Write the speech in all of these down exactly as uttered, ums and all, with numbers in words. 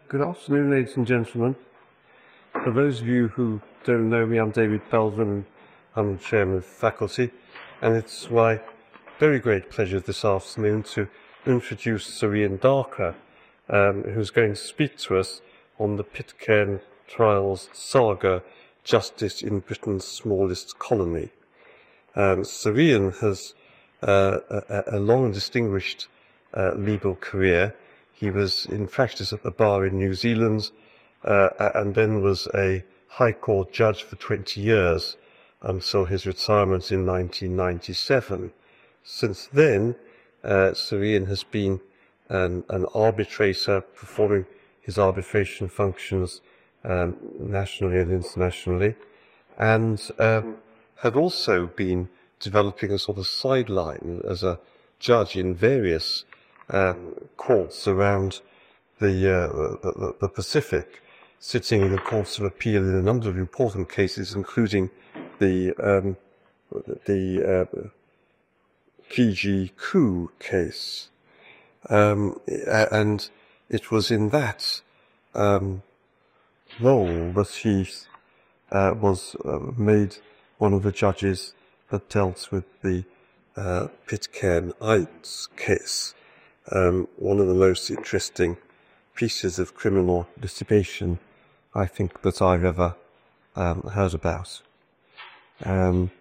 Good afternoon, ladies and gentlemen. For those of you who don't know me, I'm David Belden, and I'm the chairman of the faculty, and it's my very great pleasure this afternoon to introduce Sir Ian Darker, um, who's going to speak to us on the Pitcairn Trials saga, Justice in Britain's Smallest Colony. Um, Sir Ian has uh, a, a long and distinguished uh, legal career. He was in practice at the bar in New Zealand, uh, and then was a High Court judge for twenty years until his retirement in nineteen ninety-seven. Since then, uh, Sir Ian has been an, an arbitrator, performing his arbitration functions um, nationally and internationally, and um, had also been developing a sort of sideline as a judge in various um, courts around the, uh, the, the Pacific, sitting in the Courts of Appeal in a number of important cases, including the um, the uh, Fiji coup case. Um, and it was in that um, role that he uh, was uh, made one of the judges that dealt with the uh, Pitcairn Heights case, um, one of the most interesting pieces of criminal litigation I think that I've ever um, heard about. Um,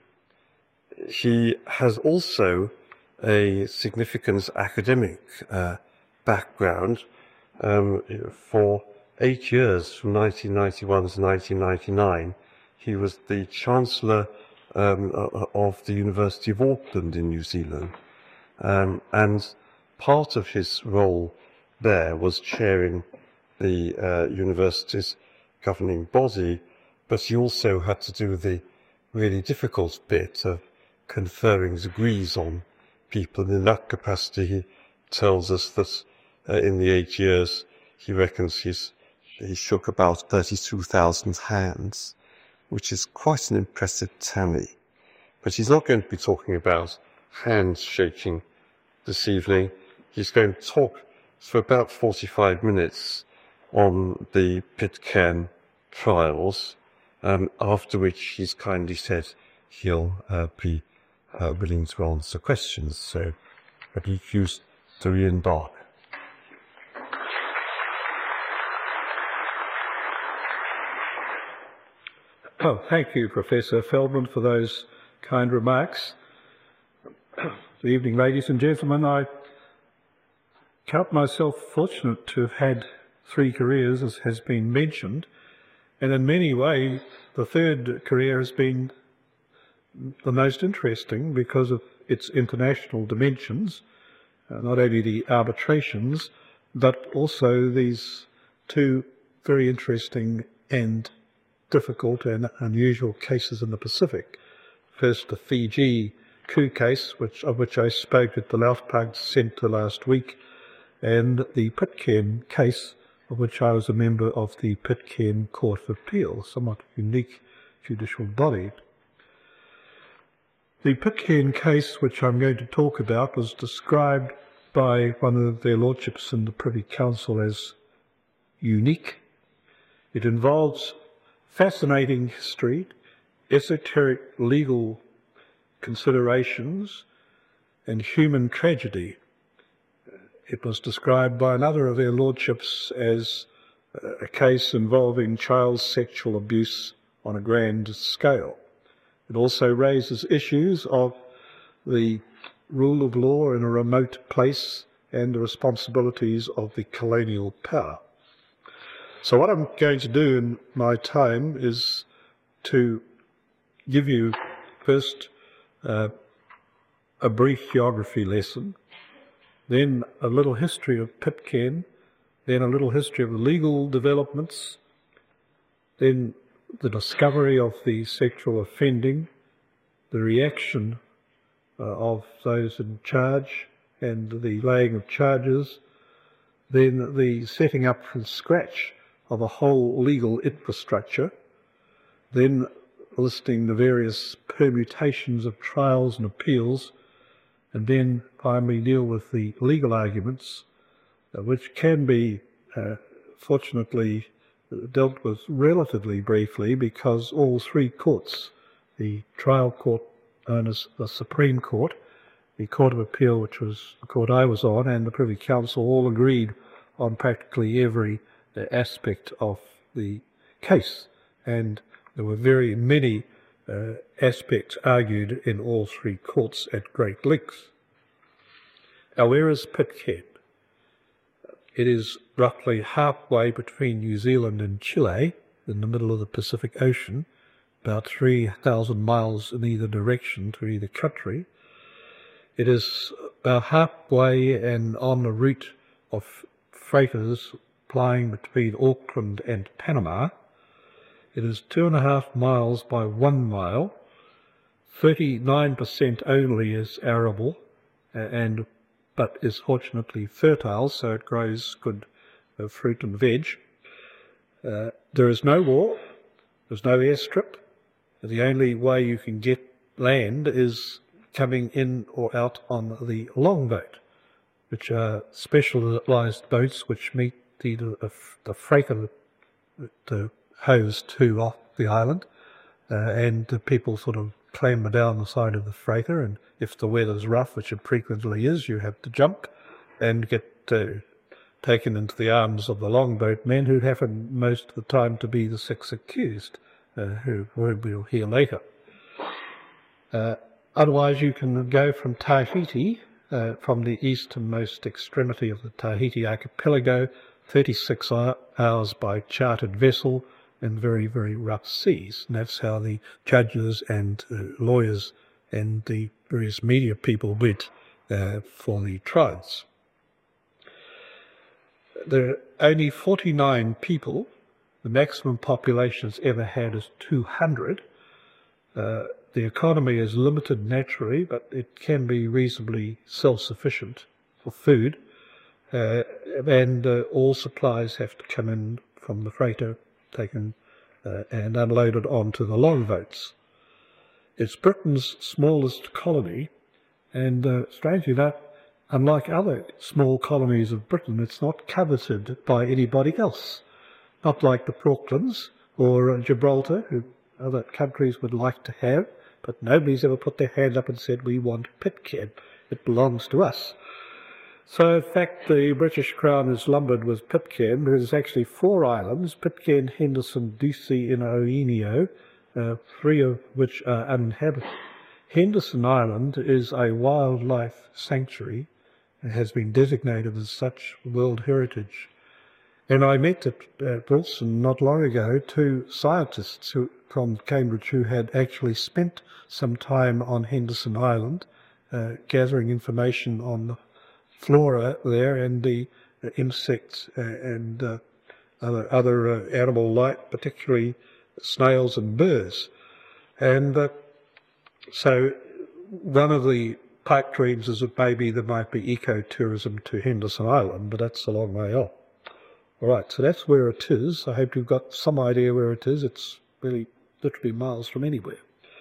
he has also a significant academic uh, background. Um, for eight years, from nineteen ninety-one to nineteen ninety-nine, he was the Chancellor um, of the University of Auckland in New Zealand. Um, and part of his role there was chairing the uh, university's governing body, but he also had to do the really difficult bit of conferring degrees on people. And in that capacity, he tells us that uh, in the eight years, he reckons he's, he shook about thirty-two thousand hands, which is quite an impressive tally. But he's not going to be talking about hands shaking this evening. He's going to talk for about forty-five minutes on the Pitcairn trials, um, after which he's kindly said he'll uh, be uh, willing to answer questions. So let me introduce Sir Ian Darker. Oh, thank you, Professor Feldman, for those kind remarks. Good evening, ladies and gentlemen. I count myself fortunate to have had three careers, as has been mentioned, and in many ways the third career has been the most interesting because of its international dimensions, uh, not only the arbitrations, but also these two very interesting and difficult and unusual cases in the Pacific. First, the Fiji coup case, which, of which I spoke at the Laufpag Centre last week, and the Pitcairn case, of which I was a member of the Pitcairn Court of Appeal, somewhat unique judicial body. The Pitcairn case, which I'm going to talk about, was described by one of their lordships in the Privy Council as unique. It involves fascinating history, esoteric legal considerations, and human tragedy. It was described by another of their lordships as a case involving child sexual abuse on a grand scale. It also raises issues of the rule of law in a remote place and the responsibilities of the colonial power. So what I'm going to do in my time is to give you first uh, a brief geography lesson, then a little history of Pitcairn, then a little history of the legal developments, then the discovery of the sexual offending, the reaction uh, of those in charge and the laying of charges, then the setting up from scratch of a whole legal infrastructure, then listing the various permutations of trials and appeals, and then finally deal with the legal arguments, uh, which can be uh, fortunately dealt with relatively briefly because all three courts, the trial court known as the Supreme Court, the Court of Appeal, which was the court I was on, and the Privy Council all agreed on practically every uh, aspect of the case. And there were very many uh, aspects argued in all three courts at great length. Now, where is Pitcairn? It is roughly halfway between New Zealand and Chile, in the middle of the Pacific Ocean, about three thousand miles in either direction to either country. It is about halfway and on the route of freighters plying between Auckland and Panama. It is two and a half miles by one mile. thirty-nine percent only is arable, and but is fortunately fertile, so it grows good uh, fruit and veg. Uh, there is no war, there's no airstrip. The only way you can get land is coming in or out on the longboat, which are specialised boats which meet the, the, the freighter that hose to off the island, uh, and the people sort of clamber down the side of the freighter, and if the weather's rough, which it frequently is, you have to jump and get uh, taken into the arms of the longboat men, who happen most of the time to be the six accused, uh, who we'll hear later. Uh, otherwise, you can go from Tahiti, uh, from the easternmost extremity of the Tahiti archipelago, thirty-six hours by chartered vessel, in very, very rough seas. And that's how the judges and uh, lawyers and the various media people went uh, for the trials. There are only forty-nine people. The maximum population it's ever had is two hundred. Uh, the economy is limited naturally, but it can be reasonably self-sufficient for food. Uh, and uh, all supplies have to come in from the freighter, taken uh, and unloaded onto the longboats. It's Britain's smallest colony, and uh, strangely enough, unlike other small colonies of Britain, it's not coveted by anybody else. Not like the Falklands or uh, Gibraltar, who other countries would like to have, but nobody's ever put their hand up and said, we want Pitcairn, it belongs to us. So, in fact, the British Crown is lumbered with Pitcairn. There's actually four islands, Pitcairn, Henderson, Ducie and Oenio, uh, three of which are uninhabited. Henderson Island is a wildlife sanctuary and has been designated as such World Heritage. And I met at uh, Wilson not long ago two scientists who, from Cambridge who had actually spent some time on Henderson Island, uh, gathering information on the flora there and the uh, insects uh, and uh, other, other uh, animal life, particularly snails and burrs. And uh, so one of the pipe dreams is that maybe there might be ecotourism to Henderson Island, but that's a long way off. All right, so that's where it is. I hope you've got some idea where it is. It's really literally miles from anywhere.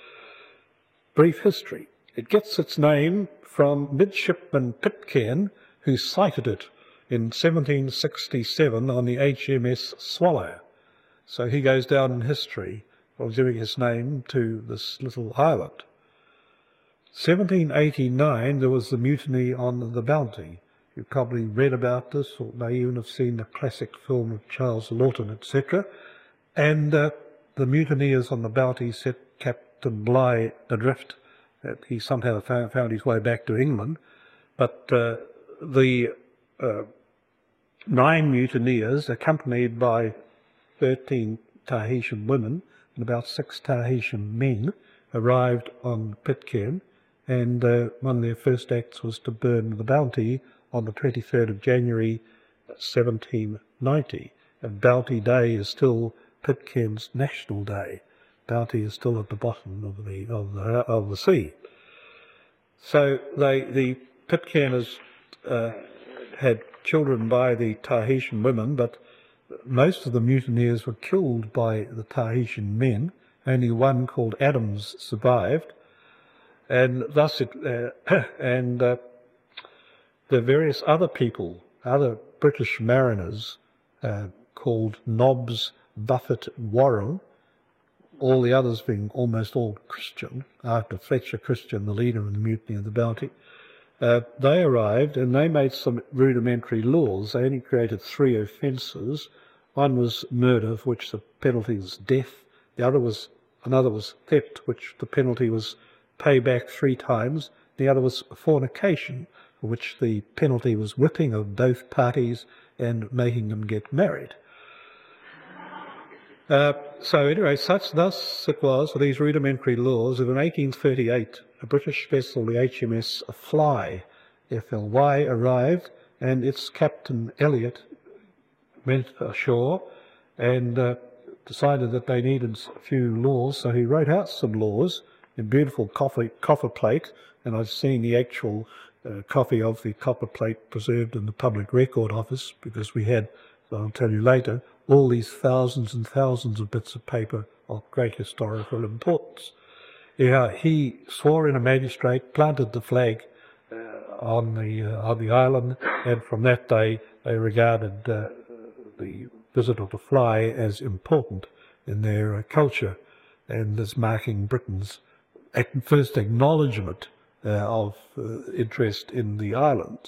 Brief history. It gets its name from Midshipman Pitcairn, who sighted it in seventeen sixty-seven on the H M S Swallow. So he goes down in history for giving his name to this little island. seventeen eighty-nine, there was the mutiny on the Bounty. You've probably read about this, or may even have seen the classic film of Charles Laughton, et cetera. And uh, the mutineers on the Bounty set Captain Bligh adrift. Uh, he somehow found, found his way back to England. But uh, the uh, nine mutineers, accompanied by thirteen Tahitian women and about six Tahitian men, arrived on Pitcairn, and uh, one of their first acts was to burn the Bounty on the twenty-third of January seventeen ninety. And Bounty Day is still Pitcairn's national day. Bounty is still at the bottom of the of the of the sea. So they the Pitcairners uh, had children by the Tahitian women, but most of the mutineers were killed by the Tahitian men. Only one called Adams survived, and thus it uh, and uh, the various other people, other British mariners, uh, called Nobbs, Buffett, Warren, all the others being almost all Christian, after Fletcher Christian, the leader of the Mutiny of the Bounty. Uh, they arrived and they made some rudimentary laws. They only created three offences. One was murder, for which the penalty was death. The other was, another was theft, which the penalty was payback three times. The other was fornication, for which the penalty was whipping of both parties and making them get married. Uh, so anyway, such thus it was for these rudimentary laws that in eighteen thirty-eight a British vessel, the H M S Fly, F L Y, arrived, and its captain Elliot went ashore and uh, decided that they needed a few laws, so he wrote out some laws in beautiful copper, copper plate, and I've seen the actual uh, copy of the copper plate preserved in the Public Record Office, because we had, I'll tell you later, all these thousands and thousands of bits of paper of great historical importance. Yeah, he swore in a magistrate, planted the flag uh, on the uh, on the island, and from that day they regarded uh, the visit of the Fly as important in their uh, culture, and as marking Britain's first acknowledgement uh, of uh, interest in the island.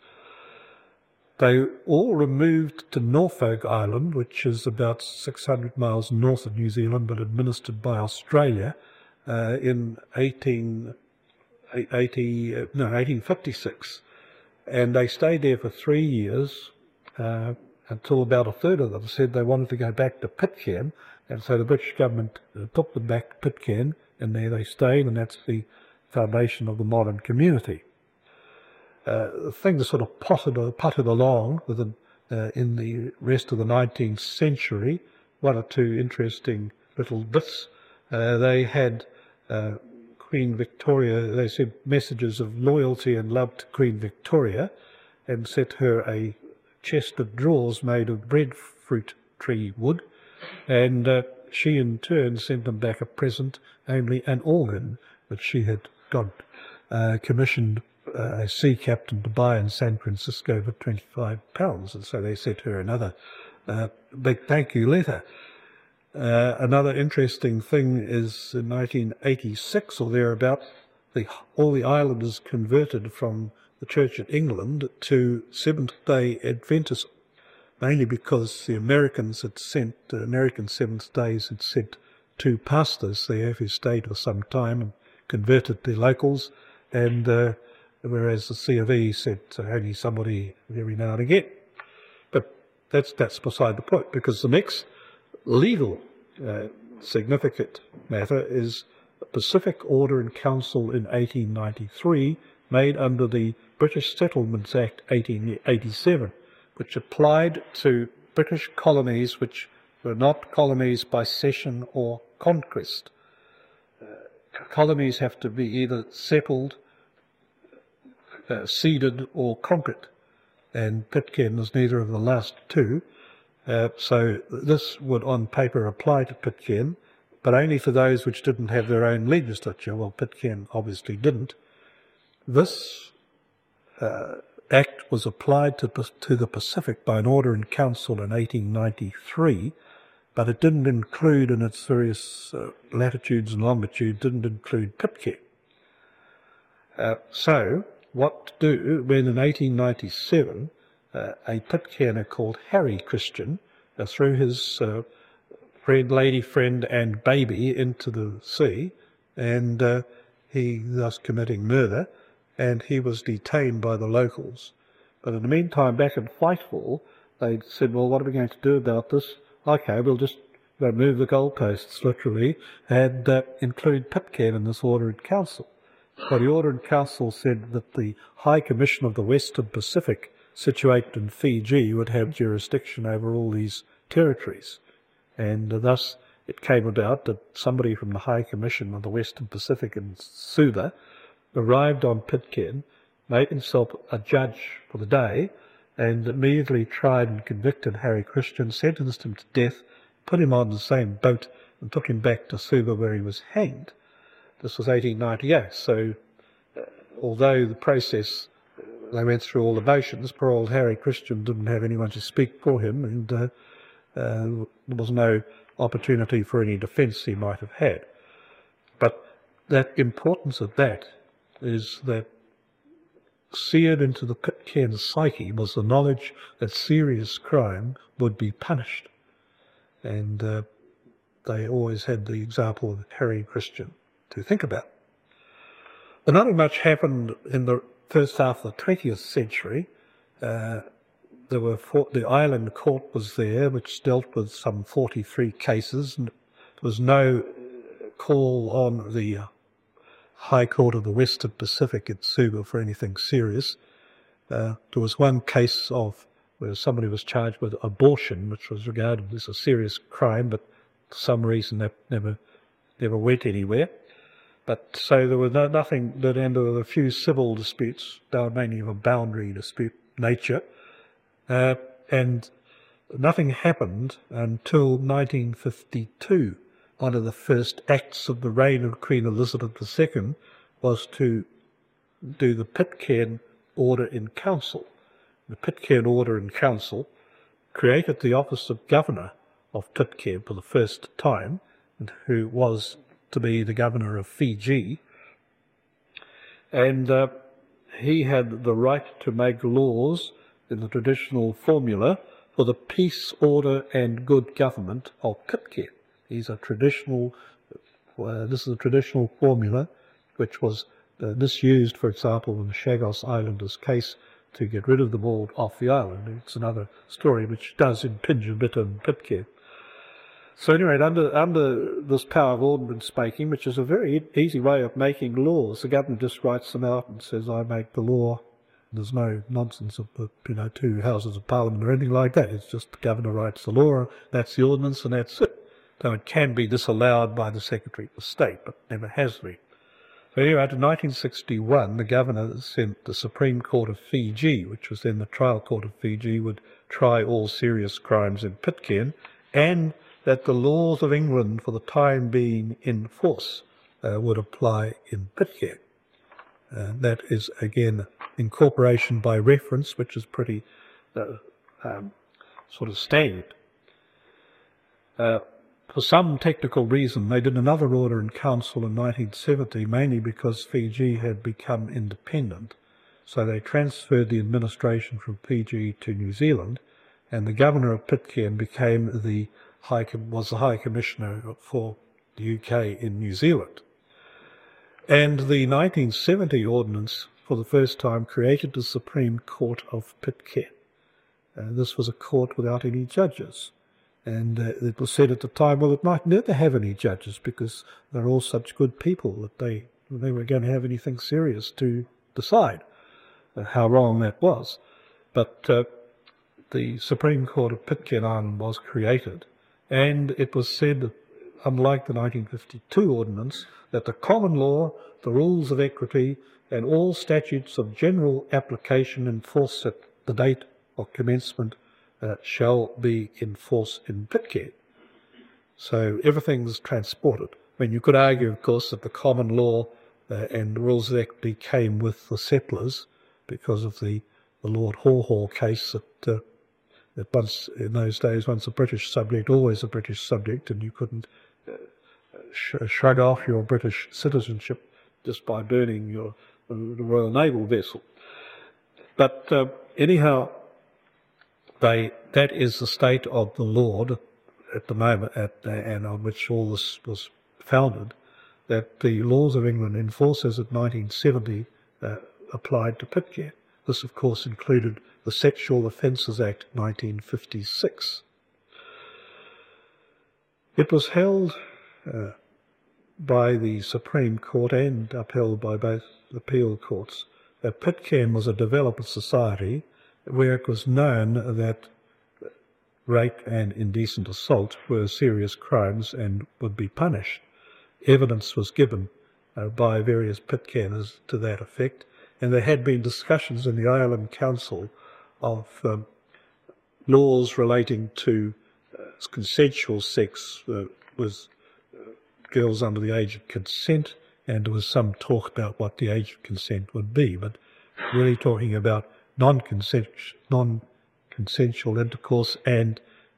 They all removed to Norfolk Island, which is about six hundred miles north of New Zealand, but administered by Australia, uh, in eighteen eighty, uh, no, eighteen fifty-six. And they stayed there for three years, uh, until about a third of them said they wanted to go back to Pitcairn, and so the British government uh, took them back to Pitcairn, and there they stayed, and that's the foundation of the modern community. Uh, things sort of potted, uh, putted along with them, uh, in the rest of the nineteenth century. One or two interesting little bits. Uh, they had uh, Queen Victoria, they sent messages of loyalty and love to Queen Victoria, and sent her a chest of drawers made of breadfruit tree wood, and uh, she in turn sent them back a present, namely an organ that she had got uh, commissioned Uh, a sea captain to buy in San Francisco for twenty-five pounds, and so they sent her another uh, big thank you letter. Uh, another interesting thing is in nineteen eighty-six or thereabout, the, all the islanders converted from the Church of England to Seventh-day Adventism, mainly because the Americans had sent, uh, American Seventh-days had sent two pastors there who stayed for some time and converted the locals, and uh, whereas the C of E said uh, only somebody every now and again. But that's that's beside the point, because the next legal uh, significant matter is the Pacific Order in Council in eighteen ninety-three, made under the British Settlements Act eighteen eighty-seven, which applied to British colonies which were not colonies by cession or conquest. Uh, colonies have to be either settled, Uh, ceded or conquered, and Pitcairn is neither of the last two, uh, so this would on paper apply to Pitcairn, but only for those which didn't have their own legislature. Well, Pitcairn obviously didn't. This uh, act was applied to, to the Pacific by an order in council in eighteen ninety-three, but it didn't include, in its various uh, latitudes and longitudes, didn't include Pitcairn. Uh, so what to do when in eighteen ninety-seven uh, a Pitcairner called Harry Christian uh, threw his uh, friend, lady friend and baby into the sea, and uh, he thus committing murder, and he was detained by the locals. But in the meantime, back in Whitehall, they said, well, what are we going to do about this? Okay, we'll just move the goalposts, literally, and uh, include Pitcairn in this order in council. So the Order in Council said that the High Commission of the Western Pacific, situated in Fiji, would have jurisdiction over all these territories. And uh, thus it came about that somebody from the High Commission of the Western Pacific in Suva arrived on Pitcairn, made himself a judge for the day, and immediately tried and convicted Harry Christian, sentenced him to death, put him on the same boat, and took him back to Suva, where he was hanged. This was eighteen ninety-eight, so uh, although the process, uh, they went through all the motions, poor old Harry Christian didn't have anyone to speak for him, and uh, Uh, there was no opportunity for any defence he might have had. But that importance of that is that seared into the Pitcairn psyche was the knowledge that serious crime would be punished. And uh, they always had the example of Harry Christian to think about. But not much happened in the first half of the twentieth century. Uh, there were four, the Island Court was there, which dealt with some forty-three cases, and there was no call on the High Court of the Western Pacific in Suva for anything serious. Uh, there was one case of where somebody was charged with abortion, which was regarded as a serious crime, but for some reason that never never went anywhere. But so there was no, nothing that ended with a few civil disputes. They were mainly of a boundary dispute nature, uh, and nothing happened until nineteen fifty-two. One of the first acts of the reign of Queen Elizabeth the Second was to do the Pitcairn Order in Council. The Pitcairn Order in Council created the office of Governor of Pitcairn for the first time, and who was to be the Governor of Fiji. And uh, he had the right to make laws in the traditional formula for the peace, order and good government of Pitcairn. These are traditional, uh, this is a traditional formula which was uh, misused, for example, in the Chagos Islanders case to get rid of them all off the island. It's another story which does impinge a bit on Pitcairn. So anyway, under, under this power of ordinance making, which is a very easy way of making laws, the government just writes them out and says, I make the law. There's no nonsense of, you know, two houses of parliament or anything like that. It's just the governor writes the law, that's the ordinance, and that's it. So it can be disallowed by the Secretary of State, but never has been. So anyway, in nineteen sixty-one, the governor sent the Supreme Court of Fiji, which was then the trial court of Fiji, would try all serious crimes in Pitcairn, and that the laws of England for the time being in force uh, would apply in Pitcairn. Uh, that is, again, incorporation by reference, which is pretty uh, um, sort of standard. Uh, for some technical reason, they did another order in council in nineteen seventy, mainly because Fiji had become independent. So they transferred the administration from Fiji to New Zealand, and the governor of Pitcairn became the High, was the High Commissioner for the U K in New Zealand. And the nineteen seventy ordinance, for the first time, created the Supreme Court of Pitcairn. Uh, this was a court without any judges. And uh, it was said at the time, well, it might never have any judges because they're all such good people that they, they were going to have anything serious to decide. Uh, how wrong that was. But uh, the Supreme Court of Pitcairn Island was created, and it was said, unlike the nineteen fifty-two ordinance, that the common law, the rules of equity, and all statutes of general application in force at the date of commencement uh, shall be in force in Pitcairn. So everything was transported. I mean, you could argue, of course, that the common law uh, and the rules of equity came with the settlers because of the, the Lord Haw Haw case that, uh, that once, in those days, once a British subject, always a British subject, and you couldn't uh, sh shrug off your British citizenship just by burning your uh, the Royal Naval vessel. But uh, anyhow, they, that is the state of the Lord at the moment, at, uh, and on which all this was founded, that the laws of England in force as of nineteen seventy uh, applied to Pitcairn. This, of course, included the Sexual Offences Act nineteen fifty-six. It was held uh, by the Supreme Court and upheld by both appeal courts that Pitcairn was a developed society where it was known that rape and indecent assault were serious crimes and would be punished. Evidence was given uh, by various Pitcairners to that effect, and there had been discussions in the Island Council of um, laws relating to uh, consensual sex uh, with uh, girls under the age of consent, and there was some talk about what the age of consent would be, but really talking about non-consent, non-consensual intercourse and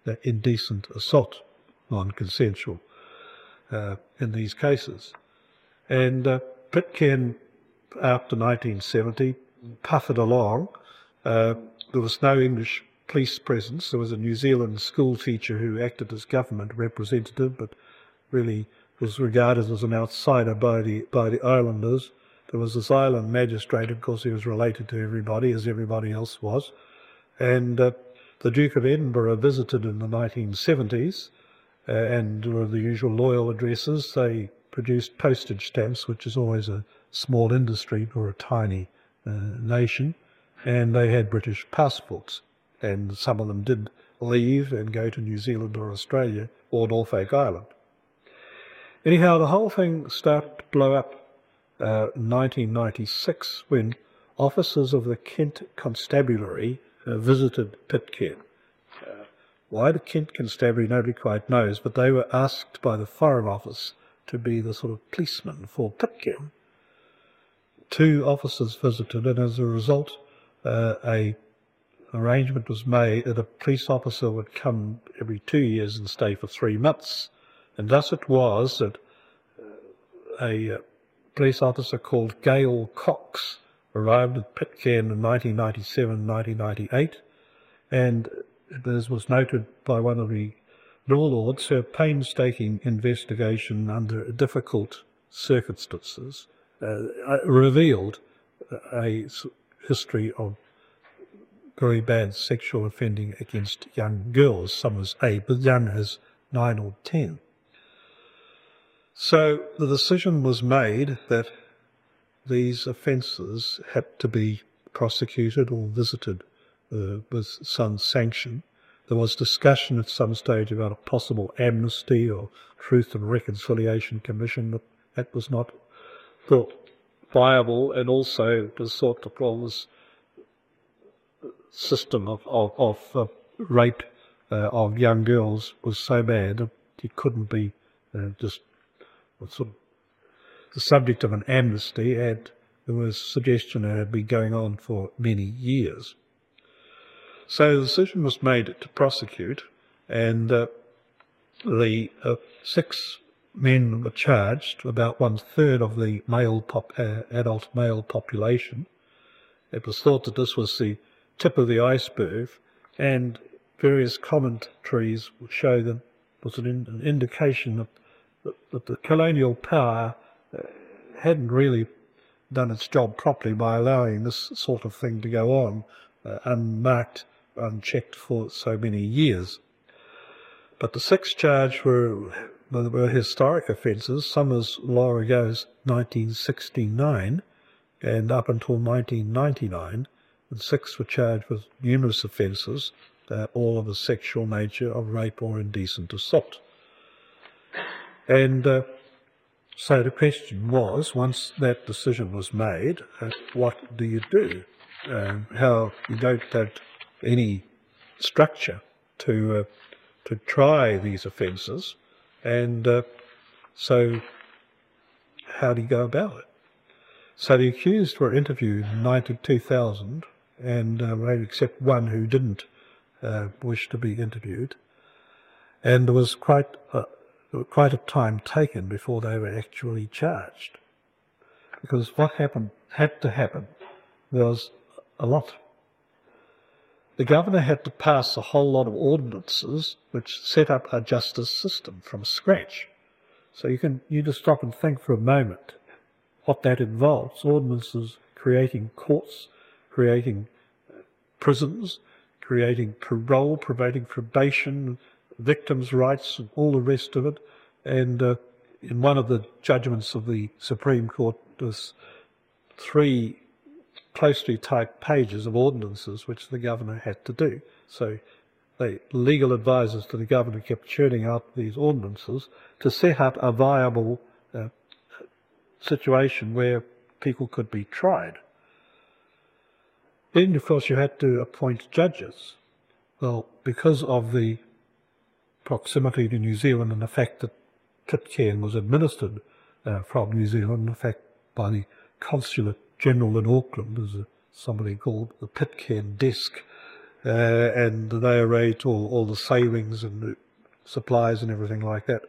uh, indecent assault, non-consensual, uh, in these cases. And uh, Pitcairn, after nineteen seventy, puffered along. Uh, there was no English police presence. There was a New Zealand school teacher who acted as government representative, but really was regarded as an outsider by the by the islanders. There was this island magistrate, of course he was related to everybody, as everybody else was. And uh, the Duke of Edinburgh visited in the nineteen seventies, uh, and were the usual loyal addresses. They produced postage stamps, which is always a small industry for a tiny uh, nation, and they had British passports. And some of them did leave and go to New Zealand or Australia or Norfolk Island. Anyhow, the whole thing started to blow up uh, in nineteen ninety-six when officers of the Kent Constabulary uh, visited Pitcairn. Uh, why the Kent Constabulary, nobody quite knows, but they were asked by the Foreign Office to be the sort of policeman for Pitcairn. Two officers visited, and as a result, uh, a arrangement was made that a police officer would come every two years and stay for three months. And thus it was that a uh, police officer called Gail Cox arrived at Pitcairn in nineteen ninety-seven, nineteen ninety-eight, and as was noted by one of the law lords, her painstaking investigation under difficult circumstances uh, revealed a history of very bad sexual offending against young girls, some as young as nine or ten. So the decision was made that these offences had to be prosecuted or visited uh, with some sanction. There was discussion at some stage about a possible amnesty or Truth and Reconciliation Commission, but that was not thought viable, and also it was thought that well, this system of, of, of uh, rape uh, of young girls was so bad that it couldn't be uh, just sort of the subject of an amnesty, and there was suggestion that it had been going on for many years. So the decision was made to prosecute, and uh, the uh, six men were charged, about one third of the male pop, uh, adult male population. It was thought that this was the tip of the iceberg, and various commentaries show that it was an, in, an indication that, that, that the colonial power uh, hadn't really done its job properly by allowing this sort of thing to go on uh, unmarked, unchecked for so many years. But the six charged were, were historic offences, some as long ago as nineteen sixty-nine and up until nineteen ninety-nine. And six were charged with numerous offences, uh, all of a sexual nature, of rape or indecent assault. And uh, so the question was, once that decision was made, uh, what do you do? Uh, how you don't have any structure to uh, to try these offences, and uh, so how do you go about it? So the accused were interviewed in two thousand, and uh, maybe except one who didn't uh, wish to be interviewed, and there was quite a, quite a time taken before they were actually charged, because what happened had to happen was a lot. The governor had to pass a whole lot of ordinances which set up a justice system from scratch. So you can you just stop and think for a moment what that involves. Ordinances creating courts, creating prisons, creating parole, providing probation, victims' rights, and all the rest of it. And uh, in one of the judgments of the Supreme Court, there's three closely typed pages of ordinances which the governor had to do. So the legal advisors to the governor kept churning out these ordinances to set up a viable uh, situation where people could be tried. Then, of course, you had to appoint judges. Well, because of the proximity to New Zealand and the fact that Pitcairn was administered uh, from New Zealand, in fact, by the Consulate General in Auckland, there's a, somebody called the Pitcairn Desk, uh, and they arranged all, all the savings and the supplies and everything like that.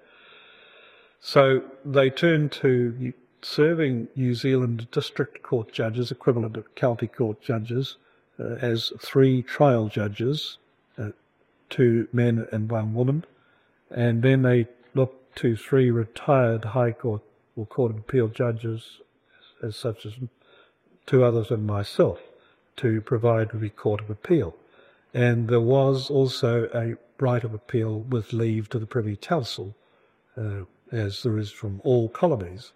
So they turned to serving New Zealand district court judges, equivalent of county court judges, uh, as three trial judges, uh, two men and one woman, and then they looked to three retired High Court or Court of Appeal judges, as such as two others and myself, to provide the Court of Appeal. And there was also a right of appeal with leave to the Privy Council, uh, as there is from all colonies.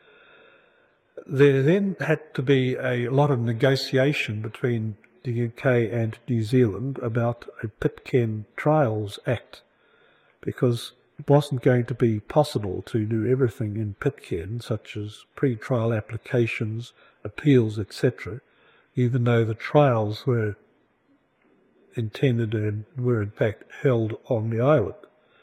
There then had to be a lot of negotiation between the U K and New Zealand about a Pitcairn Trials Act, because it wasn't going to be possible to do everything in Pitcairn, such as pre-trial applications, appeals, et cetera, even though the trials were intended and were in fact held on the island.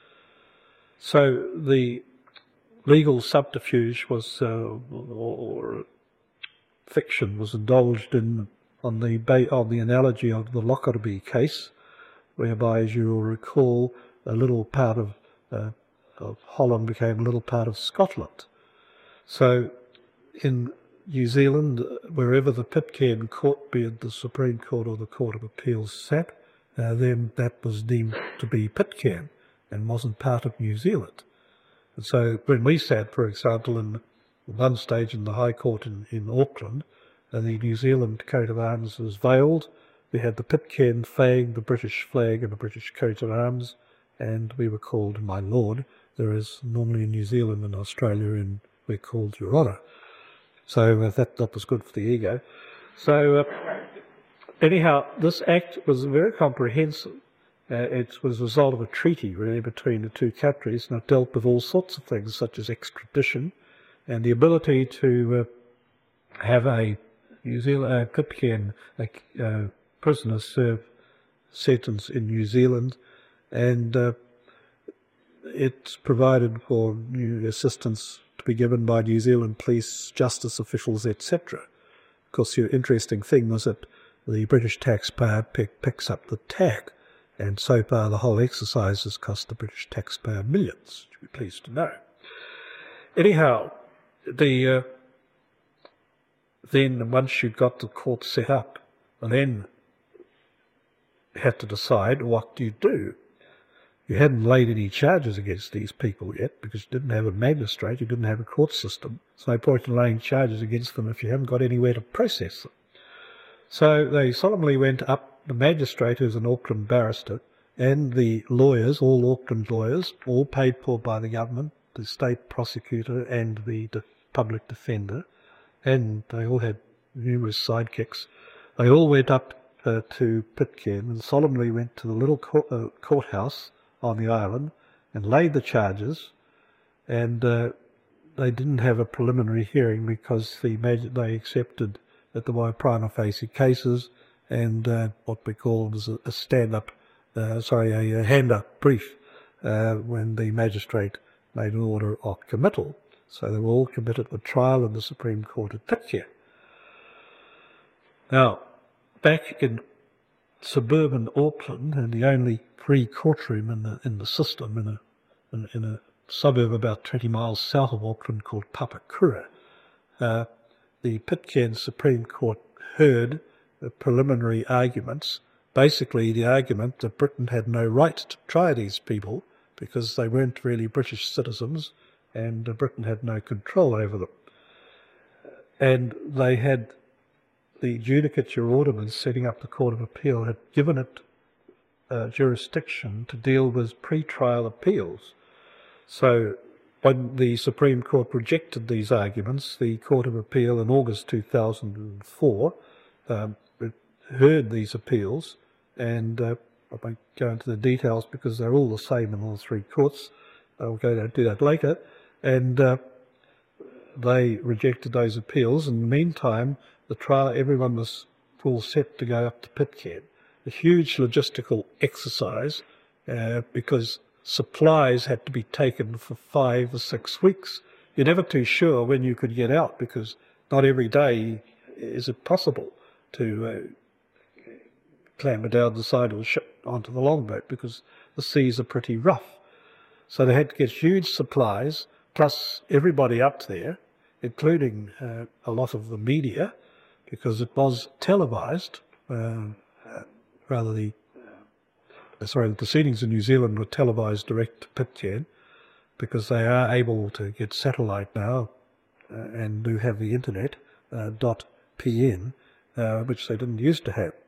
So the legal subterfuge was, uh, or fiction was indulged in on the ba on the analogy of the Lockerbie case, whereby, as you will recall, a little part of, uh, of Holland became a little part of Scotland. So in New Zealand, wherever the Pitcairn Court, be it the Supreme Court or the Court of Appeals, sat, uh, then that was deemed to be Pitcairn and wasn't part of New Zealand. And so when we sat, for example, in one stage in the High Court in, in Auckland, and the New Zealand coat of arms was veiled, we had the Pitcairn flag, the British flag and the British coat of arms, and we were called My Lord. There is normally in New Zealand and Australia, and we're called Your Honour. So uh, that, that was good for the ego. So uh, anyhow, this act was very comprehensive. Uh, it was a result of a treaty, really, between the two countries, and it dealt with all sorts of things, such as extradition and the ability to uh, have a New Zealand uh, Pitcairn uh, uh, prisoner serve sentence in New Zealand, and uh, it's provided for new assistance to be given by New Zealand police, justice officials, et cetera. Of course, the interesting thing was that the British taxpayer pick, picks up the tab. And so far, the whole exercise has cost the British taxpayer millions, you'll be pleased to know. Anyhow, the uh, then once you got the court set up, then you had to decide, what do you do? You hadn't laid any charges against these people yet, because you didn't have a magistrate, you didn't have a court system. There's no point in laying charges against them if you haven't got anywhere to process them. So they solemnly went up. The magistrate, who's an Auckland barrister, and the lawyers, all Auckland lawyers, all paid for by the government, the state prosecutor and the de public defender, and they all had numerous sidekicks. They all went up uh, to Pitcairn and solemnly went to the little court, uh, courthouse on the island and laid the charges, and uh, they didn't have a preliminary hearing because the mag they accepted that there were prima facie cases, and uh, what we call was a, a stand-up, uh, sorry, a, a hand-up brief uh, when the magistrate made an order of committal. So they were all committed to trial in the Supreme Court at Pitcairn. Now, back in suburban Auckland, and the only free courtroom in the in the system, in a in, in a suburb about twenty miles south of Auckland called Papakura, uh, the Pitcairn Supreme Court heard the preliminary arguments, basically the argument that Britain had no right to try these people because they weren't really British citizens and Britain had no control over them. And they had the Judicature Ordinance setting up the Court of Appeal had given it uh, jurisdiction to deal with pre-trial appeals. So when the Supreme Court rejected these arguments, the Court of Appeal in August two thousand four um, heard these appeals, and uh, I won't go into the details because they're all the same in all three courts. I'll go to do that later. And uh, they rejected those appeals. In the meantime, the trial, everyone was all set to go up to Pitcairn. A huge logistical exercise uh, because supplies had to be taken for five or six weeks. You're never too sure when you could get out because not every day is it possible to uh, clamber down the side of the ship onto the longboat because the seas are pretty rough. So they had to get huge supplies, plus everybody up there, including uh, a lot of the media, because it was televised. Uh, uh, rather, the uh, sorry, the proceedings in New Zealand were televised direct to Pitcairn, because they are able to get satellite now uh, and do have the internet, uh, .pn, uh, which they didn't used to have.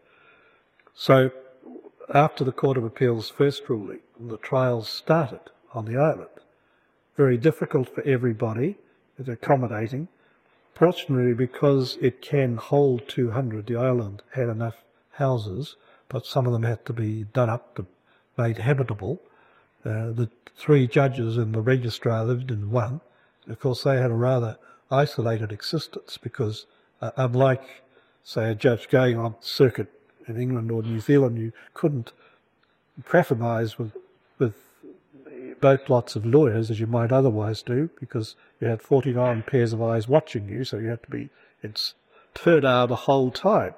So after the Court of Appeal's first ruling, the trials started on the island. Very difficult for everybody, it's accommodating. Fortunately, because it can hold two hundred, the island had enough houses, but some of them had to be done up and made habitable. Uh, the three judges and the registrar lived in one. And of course, they had a rather isolated existence because, uh, unlike, say, a judge going on circuit in England or New Zealand, you couldn't fraternize with, with both lots of lawyers as you might otherwise do, because you had forty-nine pairs of eyes watching you, so you had to be in third hour the whole time.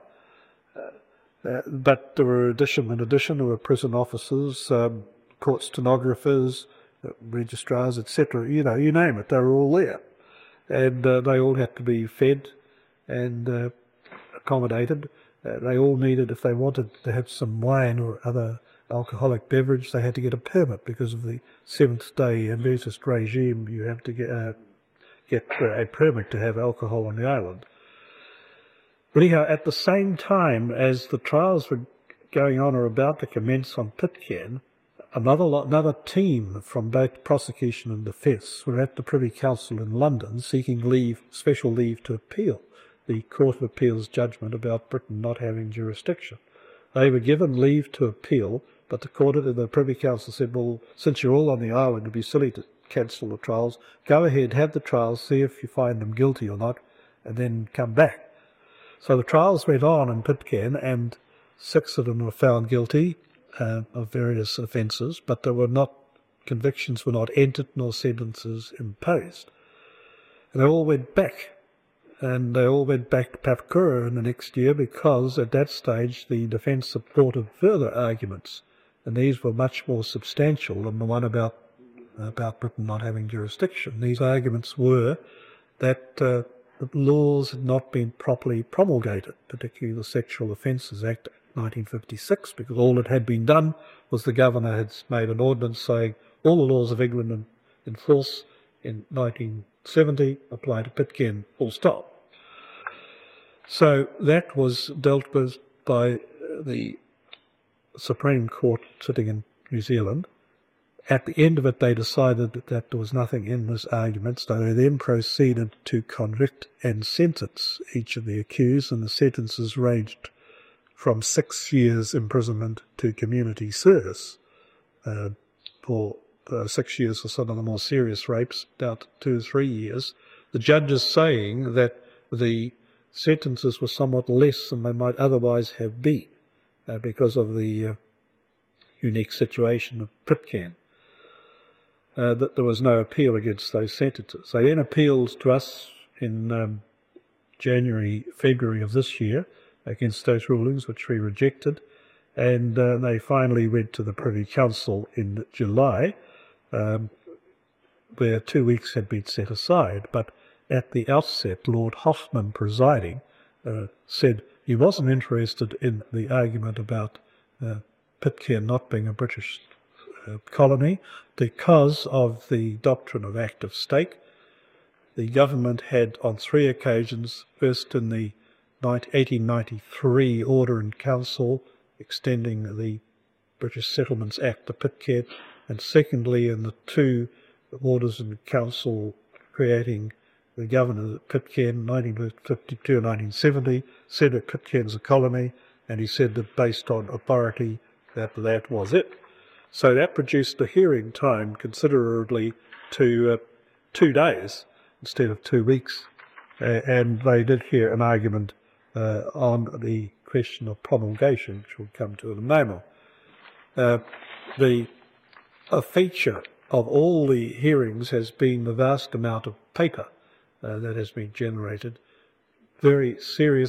Uh, uh, but there were addition in addition, there were prison officers, um, court stenographers, uh, registrars, et cetera. You know, you name it, they were all there. And uh, they all had to be fed and uh, accommodated. Uh, they all needed, if they wanted to have some wine or other alcoholic beverage, they had to get a permit because of the seventh day Adventist regime. You have to get, uh, get a permit to have alcohol on the island. But anyhow, at the same time as the trials were going on or about to commence on Pitcairn, another lot, another team from both prosecution and defence were at the Privy Council in London seeking leave, special leave to appeal the Court of Appeal's judgment about Britain not having jurisdiction. They were given leave to appeal, but the Court of the Privy Council said, well, since you're all on the island, it'd be silly to cancel the trials. Go ahead, have the trials, see if you find them guilty or not, and then come back. So the trials went on in Pitcairn, and six of them were found guilty uh, of various offences, but there were not, convictions were not entered nor sentences imposed. And they all went back. And they all went back to Papakura in the next year because at that stage the defence had thought of further arguments, and these were much more substantial than the one about about Britain not having jurisdiction. These arguments were that uh, the laws had not been properly promulgated, particularly the Sexual Offences Act nineteen fifty-six, because all that had been done was the governor had made an ordinance saying all the laws of England in, in force in nineteen seventy apply to Pitcairn, full stop. So that was dealt with by the Supreme Court sitting in New Zealand. At the end of it, they decided that there was nothing in this argument, so they then proceeded to convict and sentence each of the accused, and the sentences ranged from six years imprisonment to community service uh, for Uh, six years for some of the more serious rapes, down to two or three years. The judges saying that the sentences were somewhat less than they might otherwise have been uh, because of the uh, unique situation of Pitcairn. Uh, that there was no appeal against those sentences. They then appealed to us in um, January, February of this year against those rulings, which we rejected, and uh, they finally went to the Privy Council in July, Um, where two weeks had been set aside. But at the outset, Lord Hoffman presiding uh, said he wasn't interested in the argument about uh, Pitcairn not being a British uh, colony because of the doctrine of active stake. The government had on three occasions, first in the eighteen ninety-three Order in Council extending the British Settlements Act to Pitcairn, and secondly in the two Orders in Council creating the governor at Pitcairn, nineteen fifty-two and nineteen seventy, said that Pitcairn's a colony, and he said that based on authority that that was it. So that produced a hearing time considerably to uh, two days instead of two weeks, uh, and they did hear an argument uh, on the question of promulgation, which we'll come to in a moment. Uh, the A feature of all the hearings has been the vast amount of paper uh, that has been generated, very serious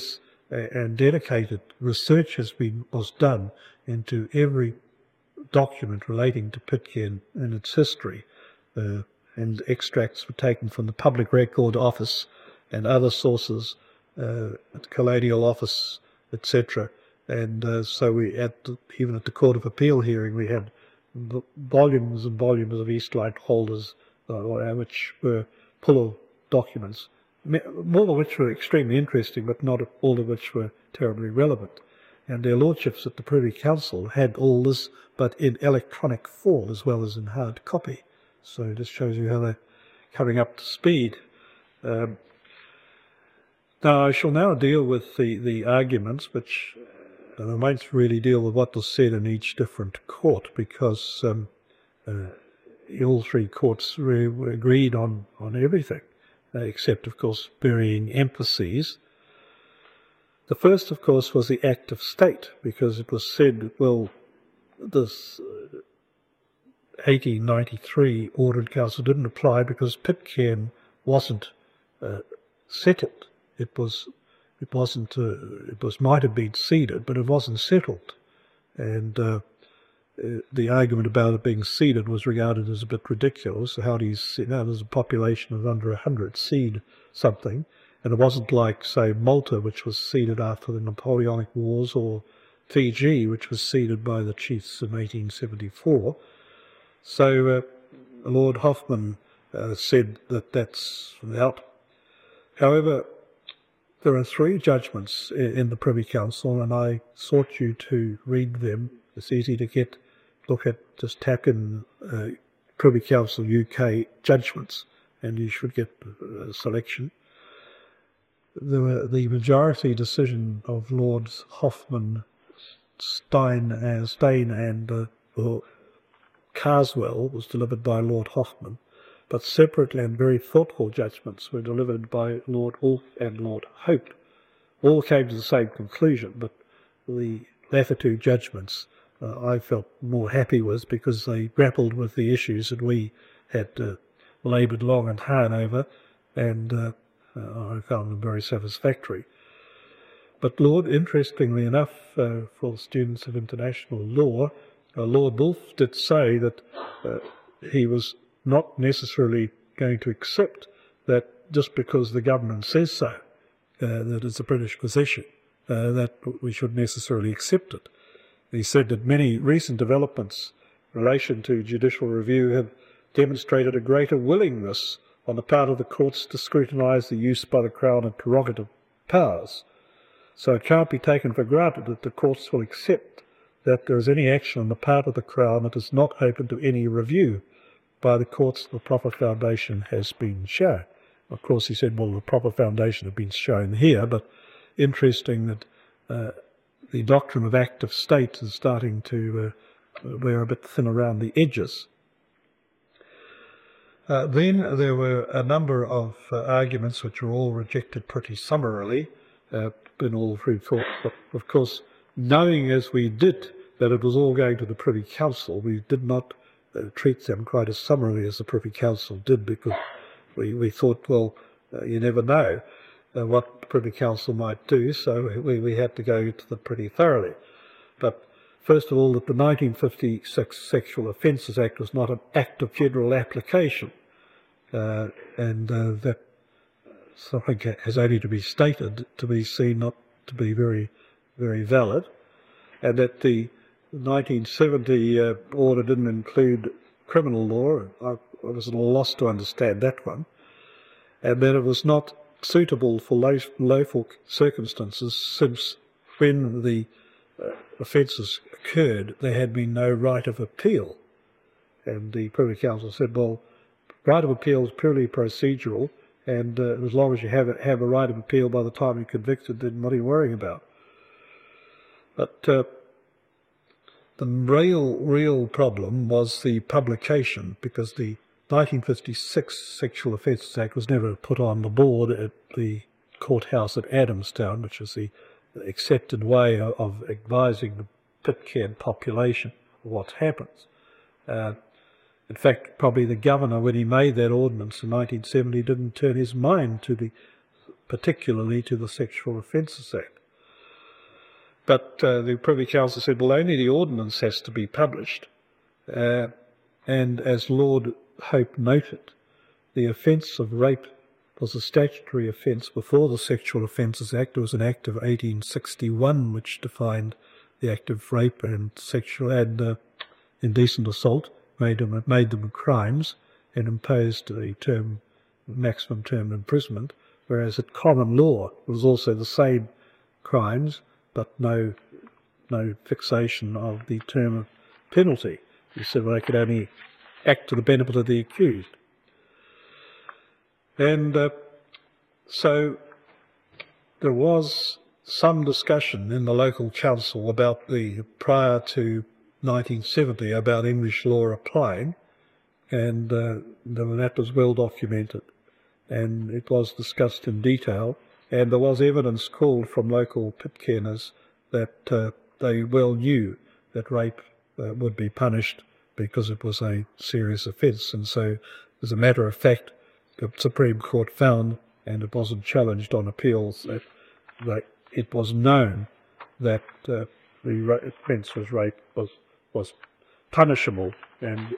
and dedicated research has been was done into every document relating to Pitcairn and its history, uh, and extracts were taken from the Public Record Office and other sources, uh, at the Colonial Office, et cetera. And uh, so we, at the, even at the Court of Appeal hearing, we had volumes and volumes of Eastlight holders, uh, which were full of documents, more of which were extremely interesting, but not all of which were terribly relevant. And their lordships at the Privy Council had all this, but in electronic form as well as in hard copy. So this shows you how they're coming up to speed. Um, now I shall now deal with the, the arguments, which uh, I won't really deal with what was said in each different court, because um, uh, all three courts re were agreed on, on everything, uh, except, of course, varying emphases. The first, of course, was the Act of State, because it was said, well, this uh, eighteen ninety-three Ordered Council didn't apply because Pitcairn wasn't uh, settled. It was, it wasn't, uh, it was might have been ceded, but it wasn't settled, and uh, uh, the argument about it being ceded was regarded as a bit ridiculous. How do you, you know, there's a population of under a hundred cede something? And it wasn't like, say, Malta, which was ceded after the Napoleonic Wars, or Fiji, which was ceded by the chiefs in eighteen seventy-four. So uh, Lord Hoffmann uh, said that that's out. However, there are three judgments in the Privy Council, and I sought you to read them. It's easy to get, look at, just tap in uh, Privy Council U K judgments, and you should get a selection. The, the majority decision of Lords Hoffmann, Stein, uh, Stein and uh, Carswell was delivered by Lord Hoffmann, but separate and very thoughtful judgments were delivered by Lord Wolfe and Lord Hope. All came to the same conclusion, but the latter two judgments uh, I felt more happy with, because they grappled with the issues that we had uh, laboured long and hard over, and uh, Uh, I found them very satisfactory. But Lord, interestingly enough, uh, for students of international law, uh, Lord Wolfe did say that uh, he was not necessarily going to accept that just because the government says so, uh, that it's a British position, uh, that we should necessarily accept it. He said that many recent developments in relation to judicial review have demonstrated a greater willingness on the part of the courts to scrutinise the use by the Crown of prerogative powers. So it can't be taken for granted that the courts will accept that there is any action on the part of the Crown that is not open to any review by the courts. The proper foundation has been shown. Of course, he said, well, the proper foundation has been shown here, but interesting that uh, the doctrine of Act of State is starting to uh, wear a bit thin around the edges. Uh, then there were a number of uh, arguments which were all rejected pretty summarily uh, in all three courts. But of course, knowing as we did that it was all going to the Privy Council, we did not uh, treat them quite as summarily as the Privy Council did, because we, we thought, well, uh, you never know uh, what the Privy Council might do, so we, we had to go to them pretty thoroughly. But first of all, that the nineteen fifty-six Sexual Offences Act was not an act of general application, uh, and uh, that something has only to be stated to be seen not to be very, very valid, and that the nineteen seventy uh, order didn't include criminal law. I, I was at a loss to understand that one, and that it was not suitable for lawful circumstances, since when the uh, offences occurred, there had been no right of appeal. And the Privy Council said, well, right of appeal is purely procedural, and uh, as long as you have a, have a right of appeal by the time you're convicted, then what are you worrying about? But uh, the real, real problem was the publication, because the nineteen fifty-six Sexual Offences Act was never put on the board at the courthouse at Adamstown, which is the accepted way of, of advising the Pitcairn population of what happens. Uh, in fact, probably the governor, when he made that ordinance in nineteen seventy, didn't turn his mind to the, particularly to the Sexual Offences Act. but uh, the Privy Council said, well, only the ordinance has to be published. Uh, and as Lord Hope noted, the offence of rape was a statutory offence before the Sexual Offences Act. It was an Act of eighteen sixty-one which defined the act of rape and sexual and uh, indecent assault, made them made them crimes, and imposed a term, maximum term of imprisonment. Whereas at common law it was also the same crimes, but no no fixation of the term of penalty. You said, well, they could only act to the benefit of the accused. And uh, so there was some discussion in the local council about the, prior to nineteen seventy, about English law applying, and uh, that was well documented, and it was discussed in detail, and there was evidence called from local Pitcairners that uh, they well knew that rape uh, would be punished because it was a serious offence, and so, as a matter of fact, the Supreme Court found, and it wasn't challenged on appeals, that, that it was known that uh, the offence was rape was was punishable, and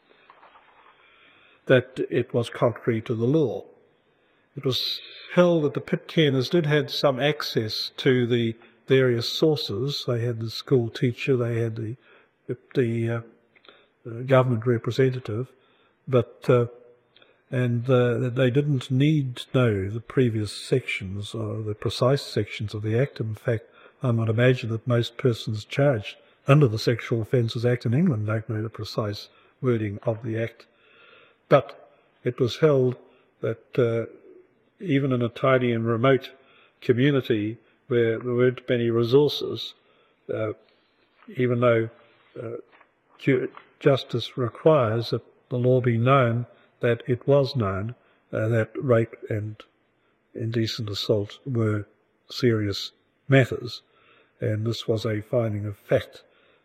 that it was contrary to the law. It was held that the Pitcairners did have some access to the various sources. They had the school teacher, they had the the uh, government representative, but uh, and uh, they didn't need to know the previous sections or the precise sections of the Act. In fact, I might imagine that most persons charged under the Sexual Offences Act in England don't know the precise wording of the Act. But it was held that uh, even in a tiny and remote community where there weren't many resources, uh, even though uh, justice requires that the law be known, that it was known uh, that rape and indecent assault were serious matters, and this was a finding of fact.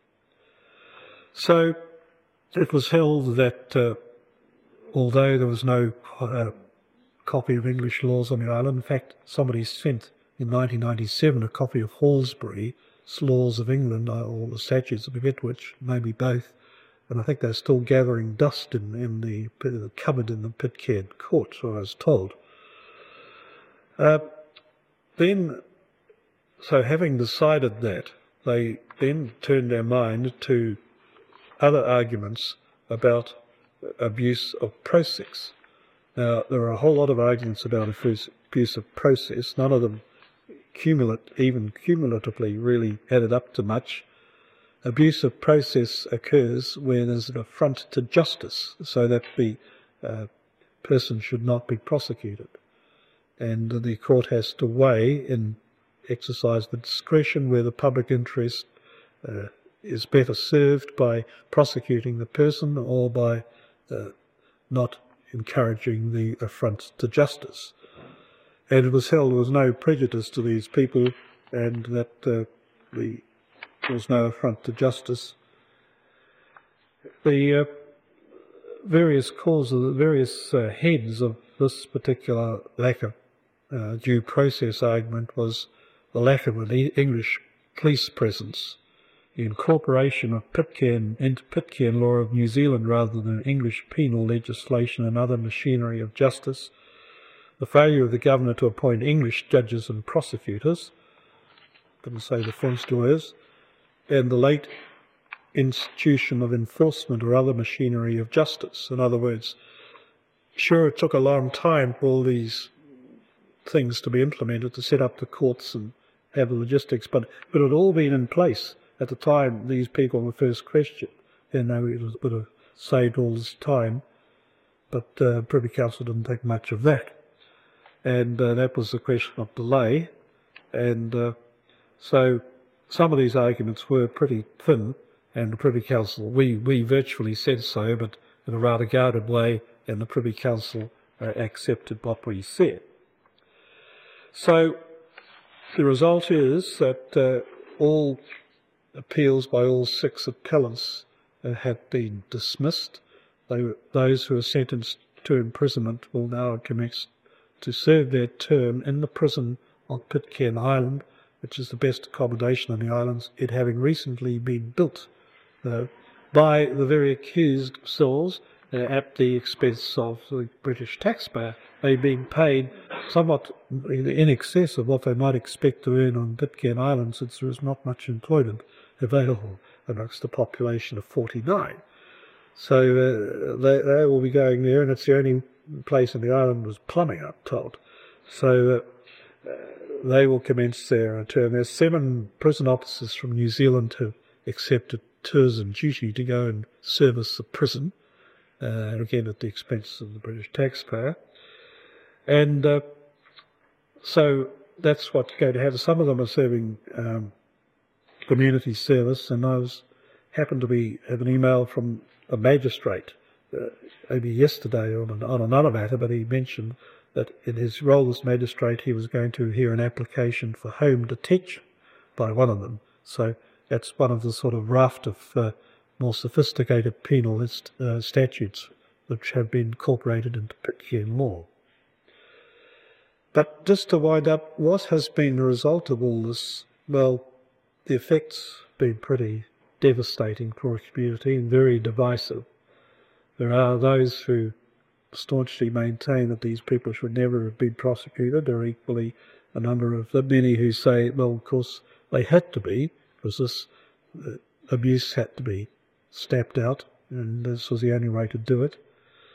So it was held that uh, although there was no uh, copy of English laws on the island, in fact somebody sent in nineteen ninety-seven a copy of Halsbury's Laws of England, or the Statutes of Ipswich, maybe both, and I think they're still gathering dust in, in the, the cupboard in the Pitcairn court, so I was told. Uh, then, so having decided that, they then turned their mind to other arguments about abuse of process. Now, there are a whole lot of arguments about abuse of process. None of them cumulate, even cumulatively really added up to much. Abuse of process occurs where there's an affront to justice, so that the uh, person should not be prosecuted. And the court has to weigh and exercise the discretion where the public interest uh, is better served by prosecuting the person or by uh, not encouraging the affront to justice. And it was held there was no prejudice to these people, and that uh, the there was no affront to justice. The uh, various causes, the various uh, heads of this particular lack of uh, due process argument was the lack of an English police presence, the incorporation of Pitcairn into Pitcairn law of New Zealand rather than English penal legislation and other machinery of justice, the failure of the governor to appoint English judges and prosecutors, didn't say the French lawyers, and the late institution of enforcement or other machinery of justice. In other words, sure, it took a long time for all these things to be implemented, to set up the courts and have the logistics, but, but it had all been in place at the time these people were first questioned. And they would have saved all this time, but uh, Privy Council didn't think much of that. And uh, that was the question of delay. And uh, so some of these arguments were pretty thin, and the Privy Council, we, we virtually said so, but in a rather guarded way, and the Privy Council uh, accepted what we said. So the result is that uh, all appeals by all six appellants uh, have been dismissed. They, those who are sentenced to imprisonment will now commence to serve their term in the prison on Pitcairn Island, which is the best accommodation on the islands, it having recently been built uh, by the very accused themselves uh, at the expense of the British taxpayer. They being paid somewhat in, in excess of what they might expect to earn on Pitcairn Island, since there is not much employment available amongst a population of forty-nine. So uh, they, they will be going there, and it's the only place in the island with plumbing, I'm told. So uh, uh, they will commence their term. There's seven prison officers from New Zealand who accepted tourism duty to go and service the prison, uh, again at the expense of the British taxpayer. And uh, so that's what's going to happen. Some of them are serving um, community service, and I was happened to be have an email from a magistrate uh, maybe yesterday on, an, on another matter, but he mentioned that in his role as magistrate he was going to hear an application for home detention by one of them. So that's one of the sort of raft of uh, more sophisticated penal uh, statutes which have been incorporated into Pitcairn law. But just to wind up, what has been the result of all this? Well, the effects have been pretty devastating for a community and very divisive. There are those who staunchly maintain that these people should never have been prosecuted. There are equally a number of the many who say, well, of course, they had to be, because this uh, abuse had to be stamped out, and this was the only way to do it.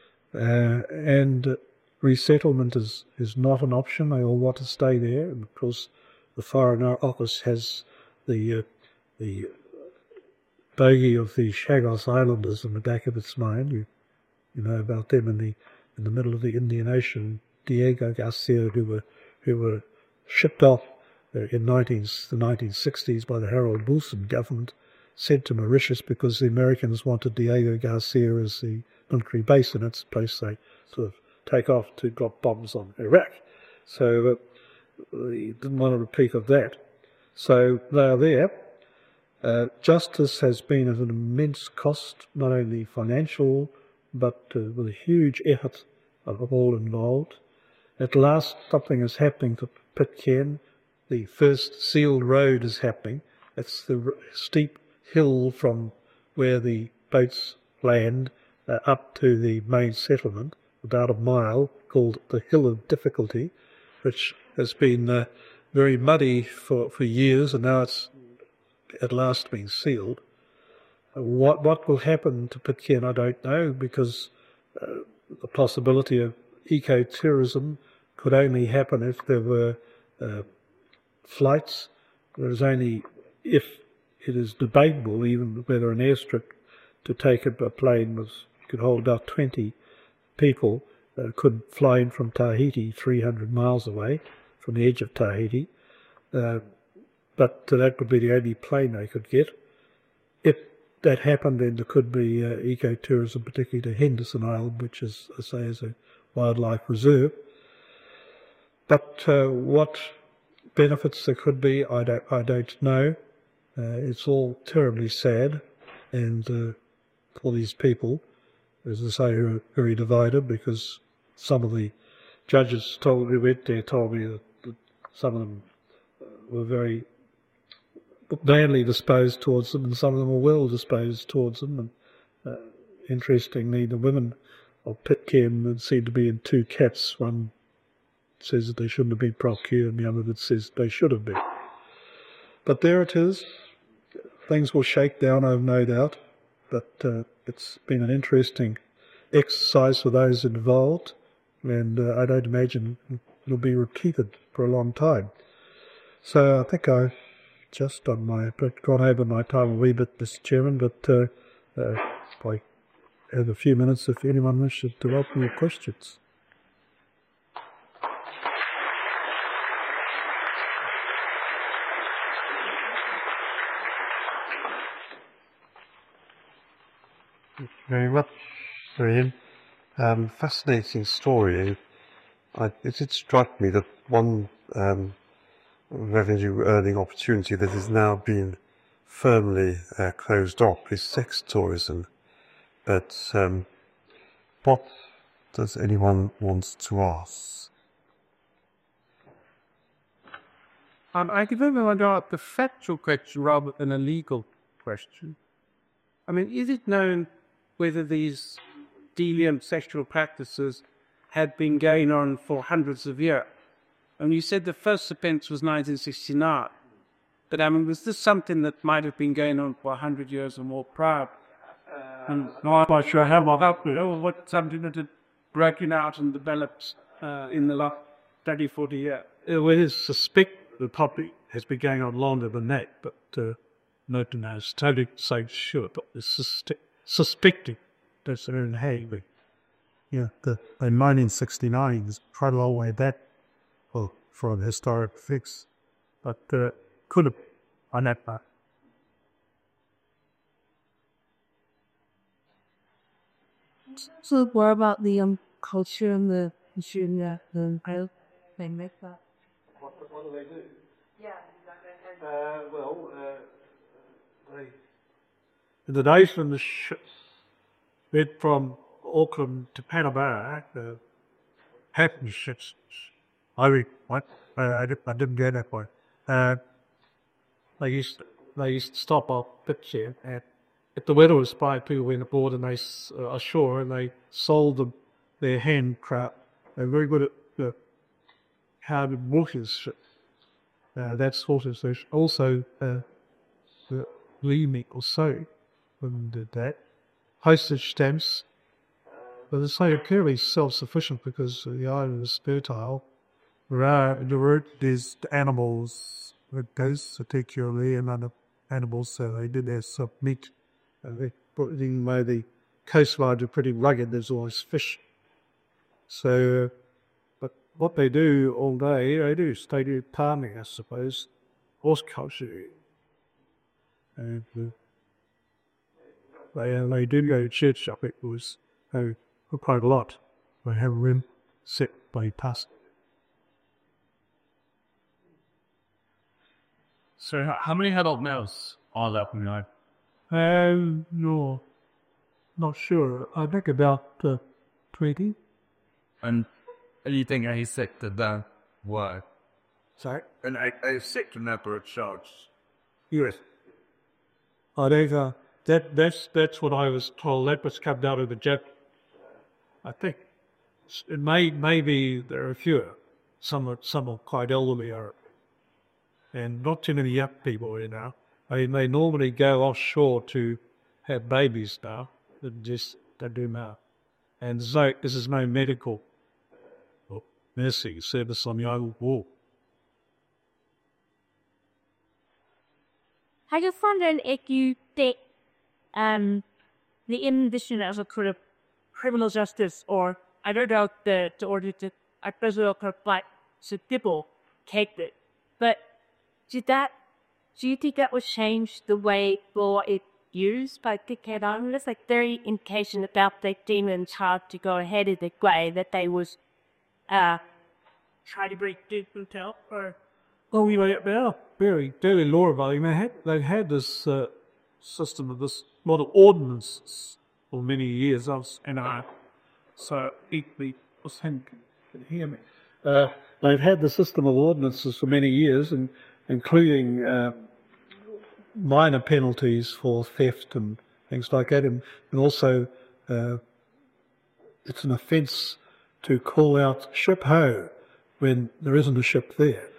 Uh, and uh, resettlement is, is not an option. They all want to stay there, and of course, the Foreign Office has the uh, the bogey of the Chagos Islanders in the back of its mind. You, you know about them in the in the middle of the Indian Ocean. Diego Garcia, who were who were shipped off uh, in nineteen, the nineteen sixties by the Harold Wilson government, sent to Mauritius because the Americans wanted Diego Garcia as the military base, and it's a place they sort of take off to drop bombs on Iraq. So uh, they didn't want a repeat of that. So they are there. Uh, justice has been at an immense cost, not only financial, but uh, with a huge effort of all involved. At last, something is happening to Pitcairn. The first sealed road is happening. It's the steep hill from where the boats land uh, up to the main settlement, about a mile, called the Hill of Difficulty, which has been uh, very muddy for, for years, and now it's at last been sealed. Uh, what what will happen to Pitcairn, I don't know, because uh, the possibility of ecotourism could only happen if there were uh, flights. There is only if it is debatable even whether an airstrip to take a plane was could hold about twenty people uh, could fly in from Tahiti, three hundred miles away from the edge of Tahiti. Uh, but uh, that would be the only plane they could get. If that happened, then there could be uh, ecotourism, particularly to Henderson Island, which is, I say, is a wildlife reserve. But uh, what benefits there could be, I don't, I don't know. Uh, it's all terribly sad, and uh, for these people, as I say, who are very divided, because some of the judges told who went there told me that, that some of them were very badly disposed towards them, and some of them were well disposed towards them. And uh, interestingly, the women of Pitcairn seem to be in two camps. One says that they shouldn't have been procured, and the other that says they should have been. But there it is. Things will shake down, I have no doubt, but uh, it's been an interesting exercise for those involved, and uh, I don't imagine it'll be repeated for a long time. So I think I've just done my, gone over my time a wee bit, Mister Chairman, but uh, uh, I have a few minutes if anyone wishes to welcome your questions. Thank you very much, Miriam. Um, fascinating story. I, it did strike me that one um, revenue earning opportunity that is now being firmly uh, closed off is sex tourism. But um, what does anyone want to ask? Um, I give them about the factual question rather than a legal question. I mean, is it known whether these deviant sexual practices had been going on for hundreds of years? And you said the first offence was nineteen sixty-nine. But I mean, was this something that might have been going on for a hundred years or more prior? And I'm not sure how long up or what something that had broken out and developed uh, in the last thirty, forty years. Well, it is suspect the public has been going on longer than that, but uh, no one knows totally so sure, but it's sus- suspecting that's their own behaviour. Yeah, the in nineteen sixty-nine is quite a long way back, well, for an historic fix, but uh, could have on that part. So what about the um, culture and the issue in the, the how they make that? What, what do they do? Yeah, exactly. Uh, well, uh, they, in the days when the ships went from Auckland to Panama, the Hatton ships, I mean, what? Uh, I, did, I didn't get that point. Uh, they used they used to stop off Pitcairn, and if the weather was fine, people went aboard and they uh, ashore and they sold them their handcraft. They're very good at uh, hard waters. Uh, that sort of thing. Also, uh, the Leeming or so when did that. Postage stamps. But it's so purely self-sufficient because the island is fertile. Right, the route is the animals, it goes to take care of the amount of animals, so they did have some meat. Uh, they, even though the coastlines are pretty rugged, there's always fish. So, but what they do all day, they do they do farming, I suppose, horticulture. And uh, they, uh, they do go to church up it was uh, quite a lot. They have a rim set by past. So how- how many adult males are there from the Um, no, not sure. I think about uh, twenty. And anything I said to them were. Sorry? And I, I sick to number of shots. Yes. I think uh, that that's that's what I was told. That was come out of the jet. I think it may maybe there are fewer. Some are some are quite elderly, or and not too many young people, you know. I mean, they normally go offshore to have babies now. They just they do now, and so this is no medical or nursing service on the old wall. I just wondering if you think um, the imposition of a sort of criminal justice, or I don't know the the order to I presume kind of like so people take it, but did that? Do you think that would change the way law is used by Dickhead Islanders? Like their indication about the demons hard to go ahead in the way that they was uh try to break different out or Oh, you know, now very, very law abiding. They had they had this uh, system of this lot of ordinances for many years. I was, and I so equally was him can hear me. Uh, they've had the system of ordinances for many years, and including uh, minor penalties for theft and things like that, and, and also uh, it's an offence to call out ship ho when there isn't a ship there.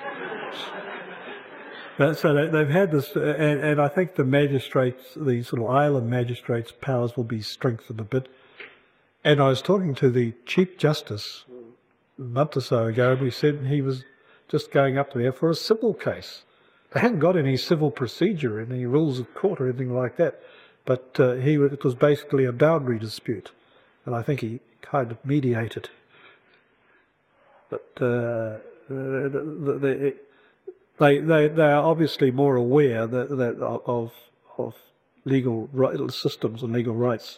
But, so they, they've had this, uh, and, and I think the magistrates, the sort of island magistrates' powers will be strengthened a bit. And I was talking to the Chief Justice a month or so ago, and he said he was just going up there for a civil case. They hadn't got any civil procedure, any rules of court or anything like that, but uh, he it was basically a boundary dispute, and I think he kind of mediated. But uh, the, the, the, they they they are obviously more aware that, that of of legal right, systems and legal rights.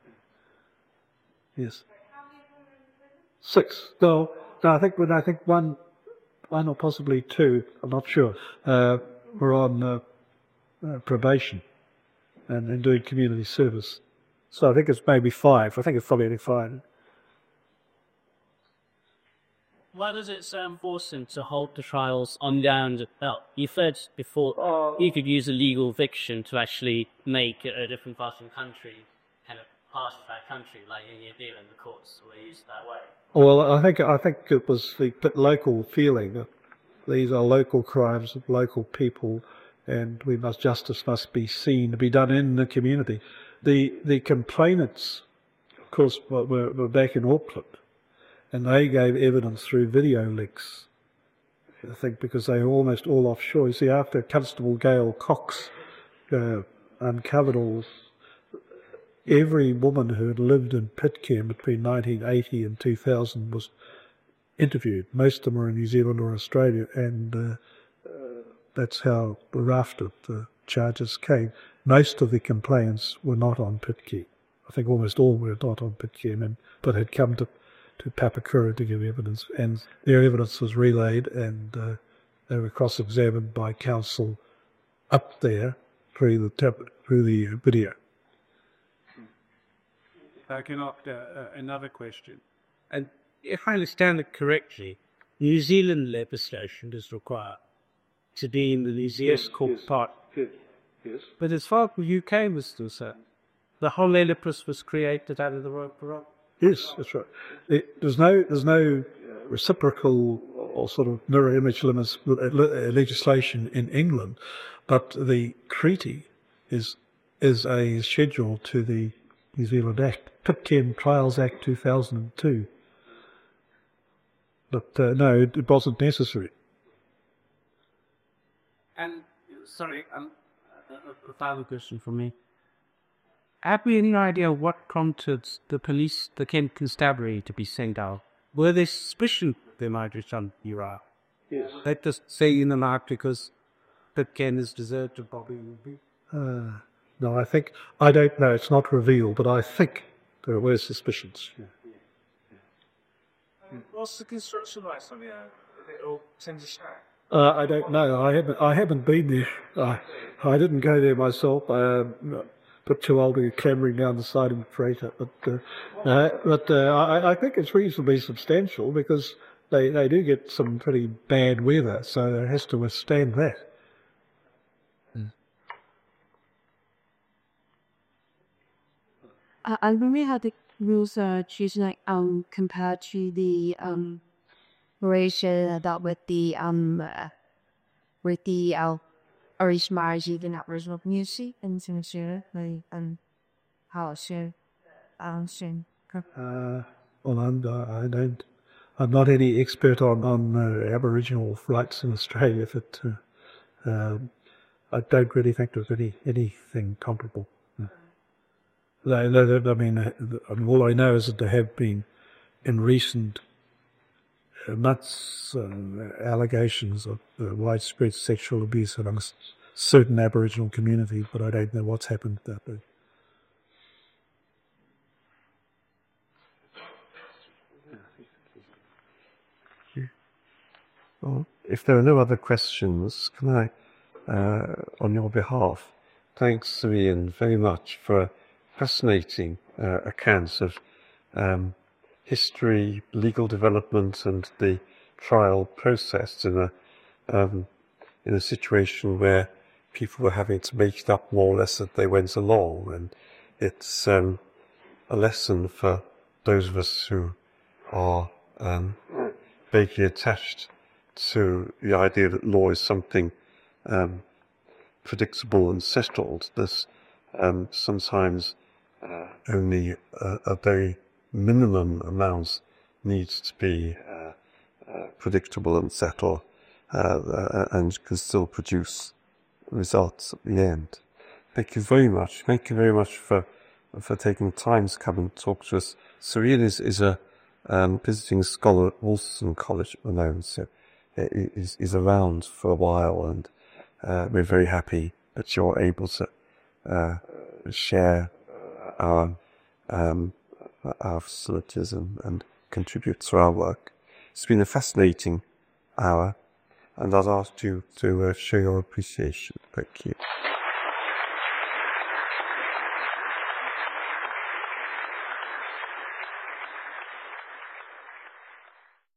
Yes. Six. No, no. I think I think one. One or possibly two, I'm not sure, uh, were on uh, uh, probation and, and doing community service. So I think it's maybe five. I think it's probably only five. Why is it so important to hold the trials on land? Well, you said before you could use a legal fiction to actually make a different part of the country kind of part of that country, like in New Zealand, the courts were used that way. Well, I think I think it was the local feeling. These are local crimes of local people, and we must justice must be seen to be done in the community. The the complainants, of course, were, were back in Auckland, and they gave evidence through video links. I think because they were almost all offshore. You see, after Constable Gail Cox uh, uncovered all, every woman who had lived in Pitcairn between nineteen eighty and two thousand was interviewed. Most of them were in New Zealand or Australia, and uh, uh, that's how the raft of the charges came. Most of the complainants were not on Pitcairn. I think almost all were not on Pitcairn, and, but had come to, to Papakura to give evidence, and their evidence was relayed, and uh, they were cross-examined by counsel up there through the, tab- through the video. I can opt uh, uh, another question. And if I understand it correctly, New Zealand legislation does require to be in the New Zealand Yes, court yes, part. yes, yes. But as far as the U K was concerned, the whole Oedipus was created out of the Royal Baroque. Yes, that's right. It, there's no there's no reciprocal or sort of mirror image limits, legislation in England, but the treaty is is a schedule to the New Zealand Act, Pitcairn Trials Act two thousand two. But uh, no, it, it wasn't necessary. And, sorry, um, a final question from me. Have we any idea what prompted the police, the Kent Constabulary, to be sent out? Were there suspicion they might have done Uriah? Yes. They just say in the night because Pitcairn is deserted Bobby Ruby? Uh, no, I think, I don't know, it's not revealed, but I think there were suspicions. Yeah. What's the construction like on the or send a shot? Uh, I don't know. I haven't. I haven't been there. I, I didn't go there myself. I, um, but too old to be clambering down the side of the freighter. But, uh, uh, but uh, I, I think it's reasonably substantial because they, they do get some pretty bad weather, so it has to withstand that. Uh, I remember how the rules are chosen, like um compared to the um relation that with the um uh, with the uh, original marriage in Aboriginal community and so like um how soon um soon. Uh, well, I'm, I don't. I'm not any expert on on uh, Aboriginal rights in Australia, but uh, um, I don't really think there's any anything comparable. They, they, I mean, uh, all I know is that there have been, in recent uh, months, uh, allegations of uh, widespread sexual abuse amongst certain Aboriginal communities, but I don't know what's happened to that. Well, if there are no other questions, can I, uh, on your behalf, thanks Ian very much for fascinating uh, accounts of um, history, legal development, and the trial process in a um, in a situation where people were having to make it up more or less as they went along, and it's um, a lesson for those of us who are um, vaguely attached to the idea that law is something um, predictable and settled. There's um, sometimes Uh, only a, a very minimum amount needs to be uh, uh, predictable and settled, uh, uh, and can still produce results at the end. Thank you very much. Thank you very much for for taking time to come and talk to us. Cyril is, is a um, visiting scholar at Wolston College at the moment, so is is around for a while, and uh, we're very happy that you're able to uh, share our um, our facilities and, and contribute to our work. It's been a fascinating hour, and I'd ask you to uh, show your appreciation. Thank you.